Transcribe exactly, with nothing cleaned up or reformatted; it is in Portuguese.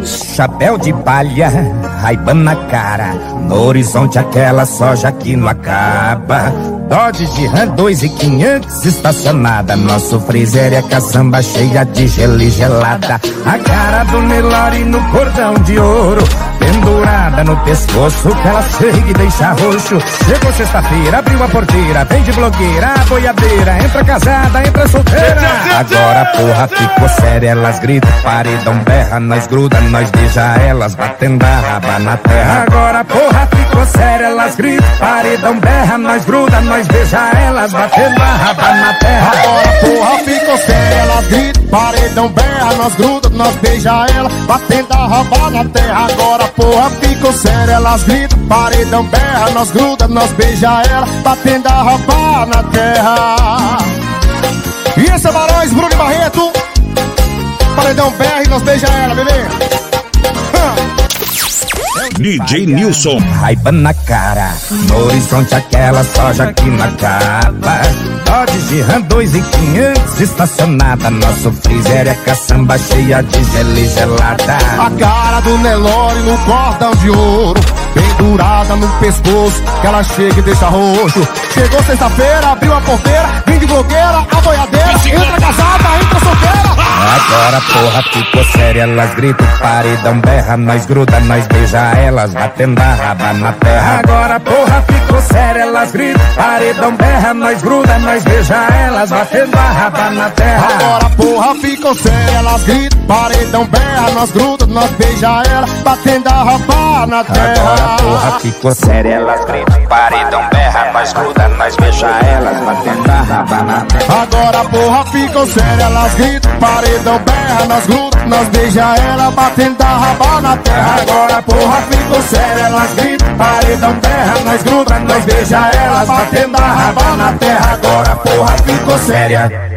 Chapéu de palha, Ray-Ban na cara, no horizonte aquela soja que não acaba. Dodge de Ram dois mil e quinhentos estacionada, nosso freezer é caçamba cheia de gelo e gelada. A cara do Nelore no cordão de ouro, pendurada no pescoço que ela chega e deixa roxo. Chegou sexta-feira, abriu a porteira, vem de blogueira, a boiadeira, entra casada, entra solteira. Agora porra ficou séria, elas gritam, paredão berra, nós gruda, nós beija elas, batendo a raba na terra. Agora porra ficou séria, elas gritam, paredão berra, nós gruda, nós beija elas, batendo a raba na terra. Agora porra ficou séria, elas gritam, paredão berra, nós gruda, nós beija elas, batendo a raba na terra. Agora porra ficou séria, elas gritam, paredão berra, nós gruda, nós beija ela, batendo a roupa na terra. E esse é Barões, Bruno e Barreto, paredão berra e nós beija ela, bebê. D J Nilson. Ray-Ban na cara, no horizonte aquela soja que não acaba. Dodge de Ram dois mil e quinhentos estacionada, nosso freezer é caçamba cheia de gelo e gelada. A cara do Nelore no cordão de ouro, pendurada no pescoço que ela chega e deixa roxo. Chegou sexta-feira, abriu a porteira, vem de blogueira, a boiadeira, entra casada, entra solteira. Agora porra ficou séria, elas gritam, paredão berra, nós gruda, nós beija elas, batendo a raba na terra. Agora porra ficou séria, elas gritam, paredão berra, nós gruda, nós beija elas, batendo a raba na terra. Agora porra ficou séria, elas gritam, paredão berra, nós gruda, nós beija ela, batendo a roupa na terra. Agora porra ficou séria, elas gritam, paredão berra, nós gruda, nós beija elas, batendo a raba na terra. Agora porra ficou séria, elas gritam, paredão berra, nós gruda, nós beija ela, batendo a raba na terra. Agora porra ficou séria, elas gritam, paredão berra, nós gruda, nós beija elas, batendo a raba na terra. Agora porra ficou séria.